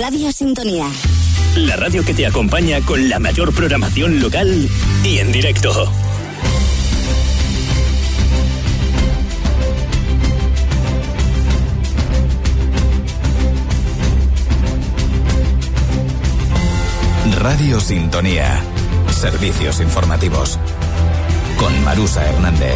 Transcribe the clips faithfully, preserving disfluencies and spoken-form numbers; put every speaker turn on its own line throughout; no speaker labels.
Radio Sintonía.
La radio que te acompaña con la mayor programación local y en directo.
Radio Sintonía. Servicios informativos. Con Marusa Hernández.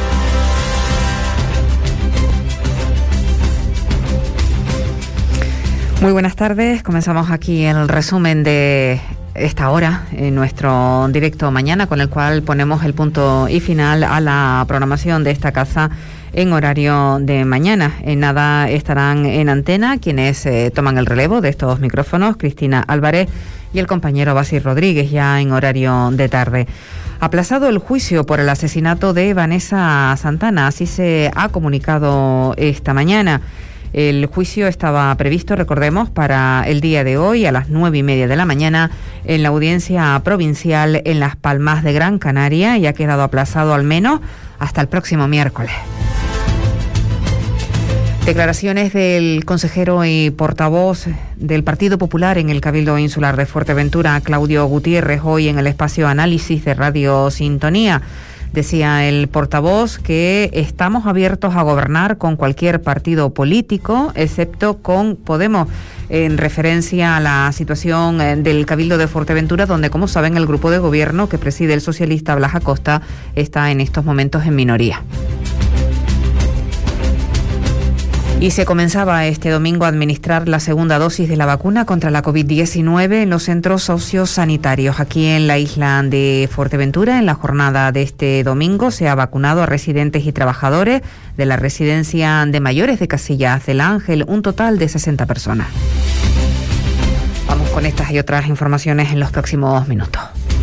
Muy buenas tardes. Comenzamos aquí el resumen de esta hora en nuestro directo mañana, con el cual ponemos el punto y final a la programación de esta casa en horario de mañana. En nada estarán en antena quienes eh, toman el relevo de estos micrófonos, Cristina Álvarez y el compañero Basil Rodríguez, ya en horario de tarde. Aplazado el juicio por el asesinato de Vanessa Santana, así se ha comunicado esta mañana. El juicio estaba previsto, recordemos, para el día de hoy a las nueve y media de la mañana en la audiencia provincial en Las Palmas de Gran Canaria y ha quedado aplazado al menos hasta el próximo miércoles. Declaraciones del consejero y portavoz del Partido Popular en el Cabildo Insular de Fuerteventura, Claudio Gutiérrez, hoy en el espacio Análisis de Radio Sintonía. Decía el portavoz que estamos abiertos a gobernar con cualquier partido político, excepto con Podemos, en referencia a la situación del Cabildo de Fuerteventura, donde, como saben, el grupo de gobierno que preside el socialista Blas Acosta está en estos momentos en minoría. Y se comenzaba este domingo a administrar la segunda dosis de la vacuna contra la covid diecinueve en los centros sociosanitarios. Aquí en la isla de Fuerteventura, en la jornada de este domingo, se ha vacunado a residentes y trabajadores de la residencia de mayores de Casillas del Ángel, un total de sesenta personas. Vamos con estas y otras informaciones en los próximos minutos.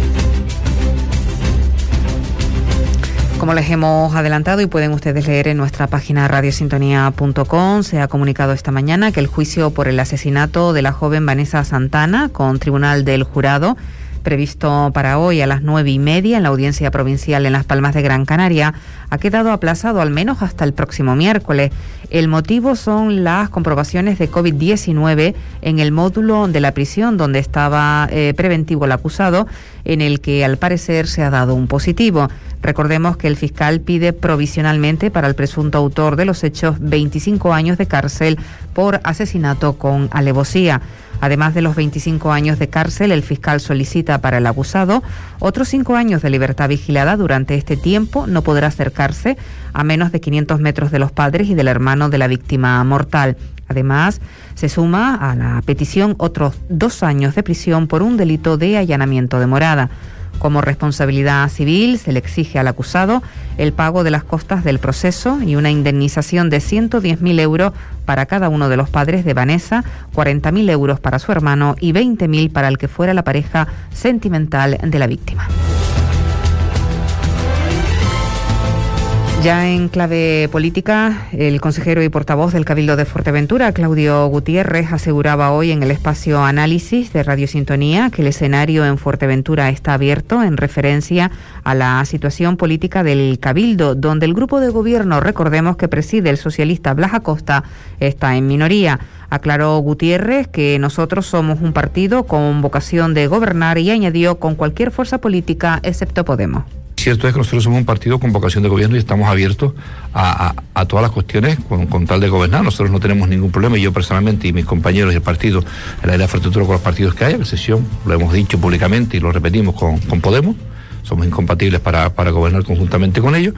Como les hemos adelantado y pueden ustedes leer en nuestra página radio sintonía punto com, se ha comunicado esta mañana que el juicio por el asesinato de la joven Vanessa Santana, con tribunal del jurado, previsto para hoy a las nueve y media en la audiencia provincial en Las Palmas de Gran Canaria, ha quedado aplazado al menos hasta el próximo miércoles. El motivo son las comprobaciones de covid diecinueve en el módulo de la prisión donde estaba eh, preventivo el acusado, en el que al parecer se ha dado un positivo. Recordemos que el fiscal pide provisionalmente para el presunto autor de los hechos veinticinco años de cárcel por asesinato con alevosía. Además de los veinticinco años de cárcel, el fiscal solicita para el acusado otros cinco años de libertad vigilada. Durante este tiempo no podrá acercarse a menos de quinientos metros de los padres y del hermano de la víctima mortal. Además, se suma a la petición otros dos años de prisión por un delito de allanamiento de morada. Como responsabilidad civil, se le exige al acusado el pago de las costas del proceso y una indemnización de ciento diez mil euros para cada uno de los padres de Vanessa, cuarenta mil euros para su hermano y veinte mil para el que fuera la pareja sentimental de la víctima. Ya en clave política, el consejero y portavoz del Cabildo de Fuerteventura, Claudio Gutiérrez, aseguraba hoy en el espacio Análisis de Radio Sintonía que el escenario en Fuerteventura está abierto en referencia a la situación política del Cabildo, donde el grupo de gobierno, recordemos que preside el socialista Blas Acosta, está en minoría. Aclaró Gutiérrez que nosotros somos un partido con vocación de gobernar y añadió con cualquier fuerza política excepto Podemos.
Cierto es que nosotros somos un partido con vocación de gobierno y estamos abiertos a, a, a todas las cuestiones con, con tal de gobernar. Nosotros no tenemos ningún problema, y yo personalmente y mis compañeros y el partido, en la área de Fuerteventura, con los partidos que haya, la sesión, lo hemos dicho públicamente y lo repetimos con, con Podemos, somos incompatibles para, para gobernar conjuntamente con ellos.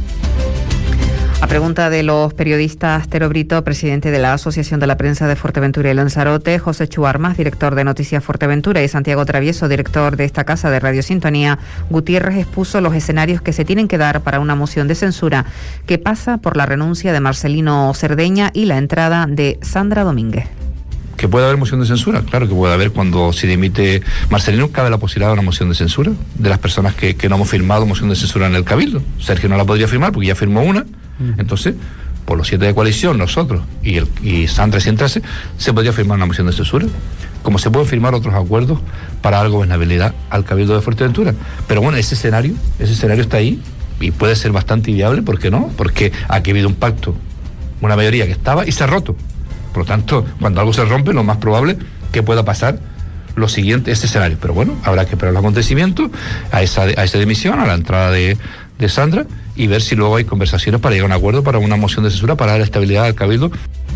A pregunta de los periodistas, Tero Brito, presidente de la Asociación de la Prensa de Fuerteventura y Lanzarote, José Chuarmas, director de Noticias Fuerteventura, y Santiago Travieso, director de esta casa de Radio Sintonía, Gutiérrez expuso los escenarios que se tienen que dar para una moción de censura que pasa por la renuncia de Marcelino Cerdeña y la entrada de Sandra Domínguez.
¿Que puede haber moción de censura? Claro que puede haber. Cuando se dimite Marcelino, cabe la posibilidad de una moción de censura de las personas que, que no hemos firmado moción de censura en el Cabildo. Sergio no la podría firmar porque ya firmó una. Entonces, por los siete de coalición, nosotros y, el, y Sandra, si entrase, se podría firmar una moción de censura, como se pueden firmar otros acuerdos para dar gobernabilidad al Cabildo de Fuerteventura. Pero bueno, ese escenario, ese escenario está ahí y puede ser bastante viable. ¿Por qué no? Porque aquí ha habido un pacto, una mayoría que estaba y se ha roto. Por lo tanto, cuando algo se rompe, lo más probable que pueda pasar lo siguiente, este escenario. Pero bueno, habrá que esperar los acontecimientos, a esa, a esa dimisión, a la entrada de, de Sandra, y ver si luego hay conversaciones para llegar a un acuerdo para una moción de censura para dar estabilidad al Cabildo.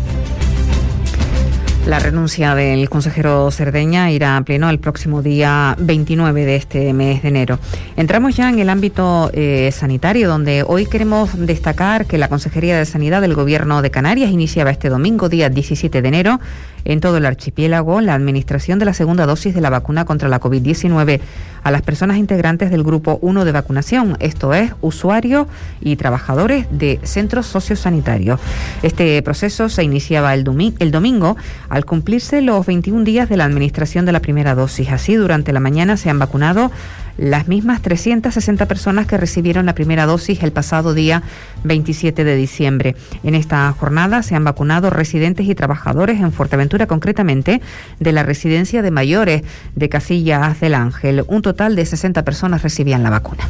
La renuncia del consejero Cerdeña irá a pleno el próximo día veintinueve de este mes de enero. Entramos ya en el ámbito eh, sanitario, donde hoy queremos destacar que la Consejería de Sanidad del Gobierno de Canarias iniciaba este domingo, día diecisiete de enero, en todo el archipiélago, la administración de la segunda dosis de la vacuna contra la covid diecinueve a las personas integrantes del Grupo uno de vacunación, esto es, usuarios y trabajadores de centros sociosanitarios. Este proceso se iniciaba el, domi- el domingo al cumplirse los veintiún días de la administración de la primera dosis. Así, durante la mañana se han vacunado las mismas trescientas sesenta personas que recibieron la primera dosis el pasado día veintisiete de diciembre. En esta jornada se han vacunado residentes y trabajadores en Fuerteventura, concretamente de la residencia de mayores de Casillas del Ángel. Un total de sesenta personas recibían la vacuna.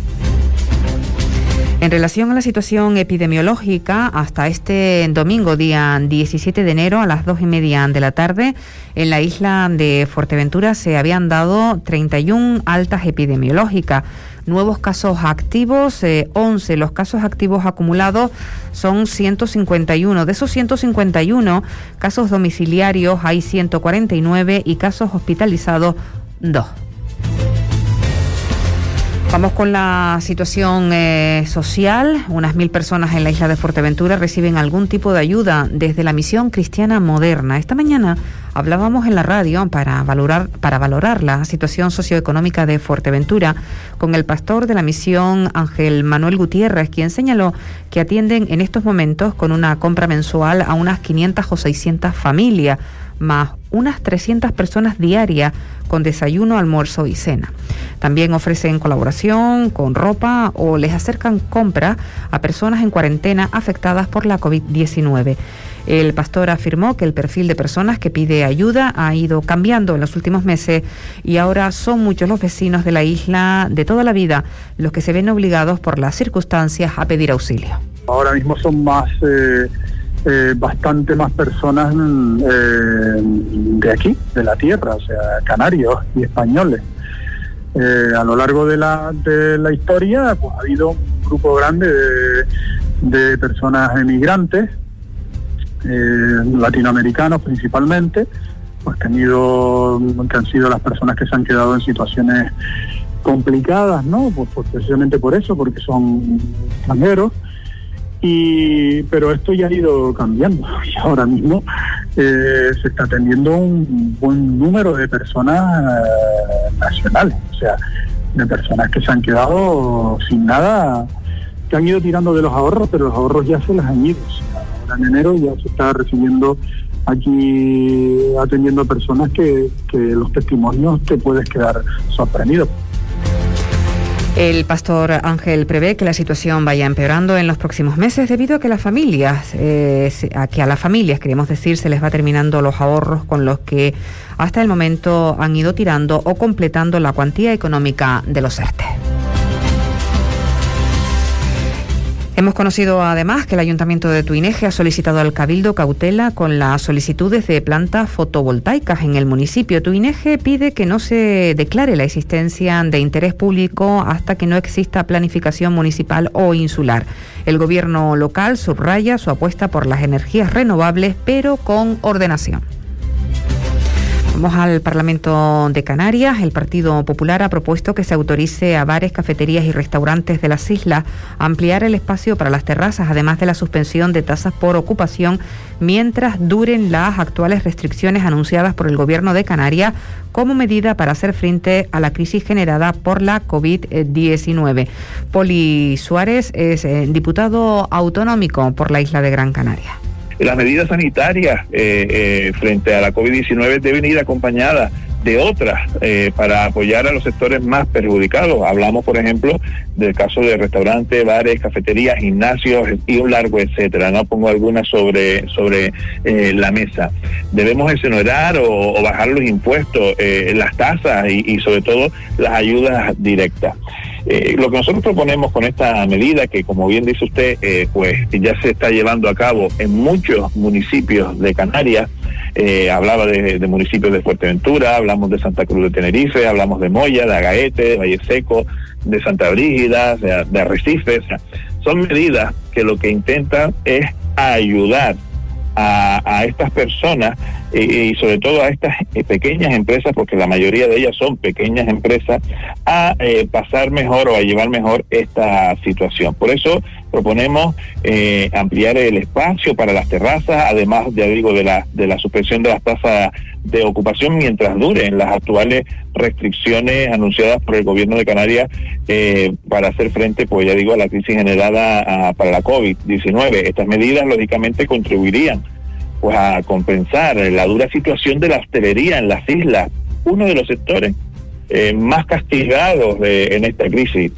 En relación a la situación epidemiológica, hasta este domingo, día diecisiete de enero, a las dos y media de la tarde, en la isla de Fuerteventura se habían dado treinta y una altas epidemiológicas. Nuevos casos activos, eh, once. Los casos activos acumulados son ciento cincuenta y uno. De esos ciento cincuenta y uno casos domiciliarios hay ciento cuarenta y nueve y casos hospitalizados, dos. Vamos con la situación eh, social. Unas mil personas en la isla de Fuerteventura reciben algún tipo de ayuda desde la Misión Cristiana Moderna. Esta mañana hablábamos en la radio para valorar, para valorar la situación socioeconómica de Fuerteventura con el pastor de la misión, Ángel Manuel Gutiérrez, quien señaló que atienden en estos momentos con una compra mensual a unas quinientas o seiscientas familias, más unas trescientas personas diarias con desayuno, almuerzo y cena. También ofrecen colaboración con ropa o les acercan compras a personas en cuarentena afectadas por la covid diecinueve. El pastor afirmó que el perfil de personas que pide ayuda ha ido cambiando en los últimos meses y ahora son muchos los vecinos de la isla de toda la vida los que se ven obligados por las circunstancias a pedir auxilio.
Ahora mismo son más... Eh... Eh, bastante más personas eh, de aquí, de la tierra, o sea, canarios y españoles. Eh, a lo largo de la, de la historia, pues ha habido un grupo grande de, de personas emigrantes, eh, latinoamericanos principalmente, pues que han, ido, que han sido las personas que se han quedado en situaciones complicadas, ¿no? Pues, pues precisamente por eso, porque son extranjeros. Y pero esto ya ha ido cambiando y ahora mismo eh, se está atendiendo un buen número de personas eh, nacionales, o sea, de personas que se han quedado sin nada, que han ido tirando de los ahorros, pero los ahorros ya se les han ido. O sea, ahora en enero ya se está recibiendo aquí, atendiendo a personas que, que los testimonios te puedes quedar sorprendido.
El pastor Ángel prevé que la situación vaya empeorando en los próximos meses debido a que las familias, eh, a que a las familias, queremos decir, se les va terminando los ahorros con los que hasta el momento han ido tirando o completando la cuantía económica de los ERTE. Hemos conocido además que el Ayuntamiento de Tuineje ha solicitado al Cabildo cautela con las solicitudes de plantas fotovoltaicas en el municipio. Tuineje pide que no se declare la existencia de interés público hasta que no exista planificación municipal o insular. El gobierno local subraya su apuesta por las energías renovables, pero con ordenación. Vamos al Parlamento de Canarias. El Partido Popular ha propuesto que se autorice a bares, cafeterías y restaurantes de las islas a ampliar el espacio para las terrazas, además de la suspensión de tasas por ocupación mientras duren las actuales restricciones anunciadas por el Gobierno de Canarias como medida para hacer frente a la crisis generada por la covid diecinueve. Poli Suárez es eh, diputado autonómico por la isla de Gran Canaria.
Las medidas sanitarias eh, eh, frente a la covid diecinueve deben ir acompañadas de otras eh, para apoyar a los sectores más perjudicados. Hablamos, por ejemplo, del caso de restaurantes, bares, cafeterías, gimnasios y un largo etcétera. No pongo algunas sobre sobre eh, la mesa. Debemos exonerar o, o bajar los impuestos, eh, las tasas y, y sobre todo las ayudas directas. Eh, lo que nosotros proponemos con esta medida, que como bien dice usted, eh, pues ya se está llevando a cabo en muchos municipios de Canarias. Eh, hablaba de, de municipios de Fuerteventura, hablamos de Santa Cruz de Tenerife, hablamos de Moya, de Agaete, de Valle Seco, de Santa Brígida, de, de Arrecife. O sea, son medidas que lo que intentan es ayudar a, a estas personas eh, y sobre todo a estas eh, pequeñas empresas, porque la mayoría de ellas son pequeñas empresas, a eh, pasar mejor o a llevar mejor esta situación. Por eso proponemos eh, ampliar el espacio para las terrazas, además, ya digo, de la de la suspensión de las tasas de ocupación mientras duren las actuales restricciones anunciadas por el gobierno de Canarias eh, para hacer frente, pues ya digo, a la crisis generada a, para la COVID diecinueve. Estas medidas, lógicamente, contribuirían pues a compensar la dura situación de la hostelería en las islas, uno de los sectores eh, más castigados de, en esta crisis.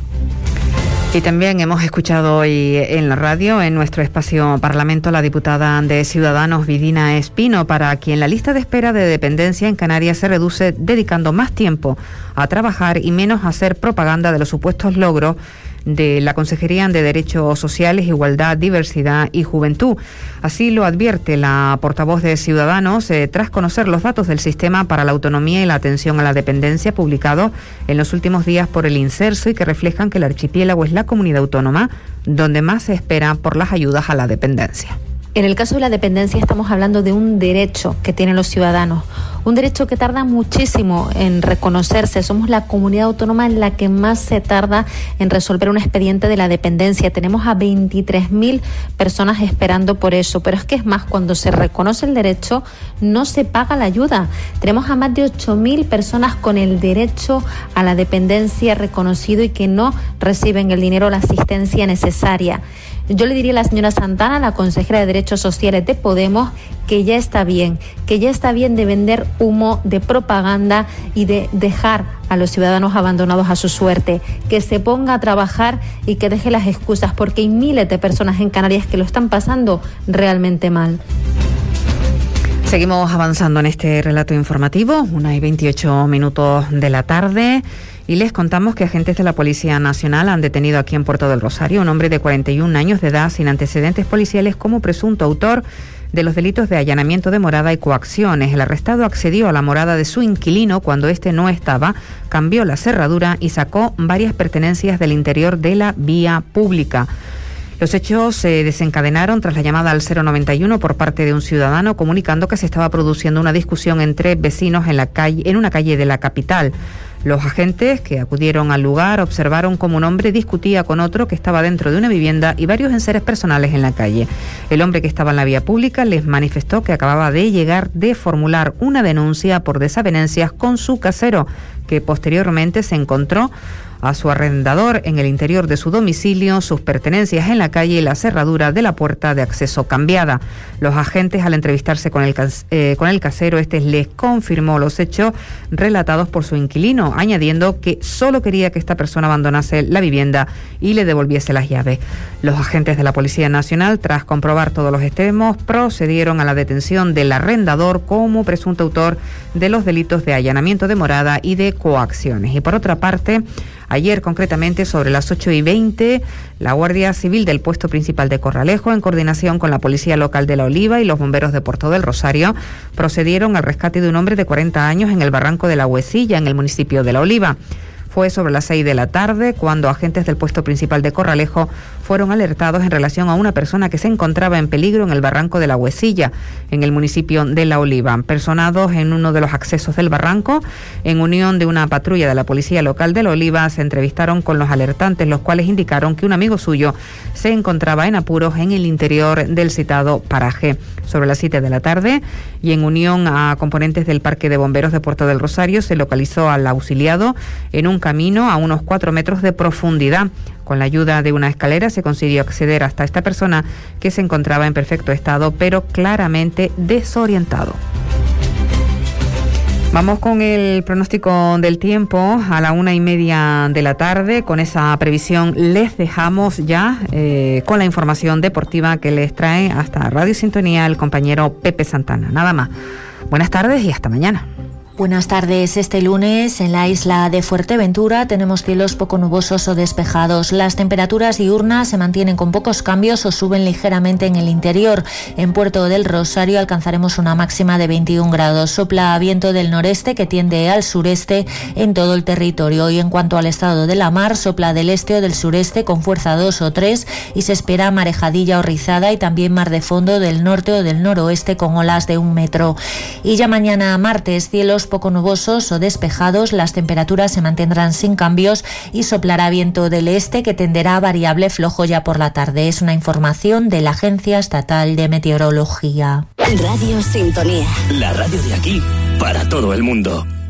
Y también hemos escuchado hoy en la radio, en nuestro espacio Parlamento, la diputada de Ciudadanos, Vidina Espino, para quien la lista de espera de dependencia en Canarias se reduce dedicando más tiempo a trabajar y menos a hacer propaganda de los supuestos logros de la Consejería de Derechos Sociales, Igualdad, Diversidad y Juventud. Así lo advierte la portavoz de Ciudadanos eh, tras conocer los datos del Sistema para la Autonomía y la Atención a la Dependencia publicados en los últimos días por el Inserso y que reflejan que el archipiélago es la comunidad autónoma donde más se espera por las ayudas a la dependencia.
En el caso de la dependencia estamos hablando de un derecho que tienen los ciudadanos, un derecho que tarda muchísimo en reconocerse. Somos la comunidad autónoma en la que más se tarda en resolver un expediente de la dependencia. Tenemos a veintitrés mil personas esperando por eso, pero es que es más, cuando se reconoce el derecho no se paga la ayuda. Tenemos a más de ocho mil personas con el derecho a la dependencia reconocido y que no reciben el dinero o la asistencia necesaria. Yo le diría a la señora Santana, la consejera de Derechos Sociales de Podemos, que ya está bien, que ya está bien de vender humo, de propaganda y de dejar a los ciudadanos abandonados a su suerte, que se ponga a trabajar y que deje las excusas, porque hay miles de personas en Canarias que lo están pasando realmente mal.
Seguimos avanzando en este relato informativo, una y veintiocho minutos de la tarde, y les contamos que agentes de la Policía Nacional han detenido aquí en Puerto del Rosario a un hombre de cuarenta y un años de edad sin antecedentes policiales como presunto autor de los delitos de allanamiento de morada y coacciones. El arrestado accedió a la morada de su inquilino cuando éste no estaba, cambió la cerradura y sacó varias pertenencias del interior de la vía pública. Los hechos se desencadenaron tras la llamada al cero noventa y uno por parte de un ciudadano comunicando que se estaba produciendo una discusión entre vecinos en la calle, en una calle de la capital. Los agentes que acudieron al lugar observaron cómo un hombre discutía con otro que estaba dentro de una vivienda y varios enseres personales en la calle. El hombre que estaba en la vía pública les manifestó que acababa de llegar de formular una denuncia por desavenencias con su casero, que posteriormente se encontró a su arrendador en el interior de su domicilio, sus pertenencias en la calle y la cerradura de la puerta de acceso cambiada. Los agentes, al entrevistarse con el, eh, con el casero, este les confirmó los hechos relatados por su inquilino, añadiendo que solo quería que esta persona abandonase la vivienda y le devolviese las llaves. Los agentes de la Policía Nacional, tras comprobar todos los extremos, procedieron a la detención del arrendador como presunto autor de los delitos de allanamiento de morada y de coacciones. Y por otra parte, ayer, concretamente, sobre las ocho y veinte, la Guardia Civil del puesto principal de Corralejo, en coordinación con la Policía Local de La Oliva y los bomberos de Puerto del Rosario, procedieron al rescate de un hombre de cuarenta años en el barranco de la Huesilla, en el municipio de La Oliva. Fue sobre las seis de la tarde cuando agentes del puesto principal de Corralejo fueron alertados en relación a una persona que se encontraba en peligro en el barranco de la Huesilla, en el municipio de La Oliva. Personados en uno de los accesos del barranco, en unión de una patrulla de la Policía Local de La Oliva, se entrevistaron con los alertantes, los cuales indicaron que un amigo suyo se encontraba en apuros en el interior del citado paraje. Sobre las siete de la tarde, y en unión a componentes del Parque de Bomberos de Puerto del Rosario, se localizó al auxiliado en un camino a unos cuatro metros de profundidad. Con la ayuda de una escalera se consiguió acceder hasta esta persona, que se encontraba en perfecto estado, pero claramente desorientado. Vamos con el pronóstico del tiempo a la una y media de la tarde. Con esa previsión les dejamos ya eh, con la información deportiva que les trae hasta Radio Sintonía el compañero Pepe Santana. Nada más. Buenas tardes y hasta mañana.
Buenas tardes. Este lunes en la isla de Fuerteventura tenemos cielos poco nubosos o despejados. Las temperaturas diurnas se mantienen con pocos cambios o suben ligeramente en el interior. En Puerto del Rosario alcanzaremos una máxima de veintiún grados. Sopla viento del noreste que tiende al sureste en todo el territorio. Y en cuanto al estado de la mar, sopla del este o del sureste con fuerza dos o tres y se espera marejadilla o rizada y también mar de fondo del norte o del noroeste con olas de un metro. Y ya mañana martes, cielos poco nubosos o despejados, las temperaturas se mantendrán sin cambios y soplará viento del este que tenderá a variable flojo ya por la tarde. Es una información de la Agencia Estatal de Meteorología.
Radio Sintonía. La radio de aquí para todo el mundo.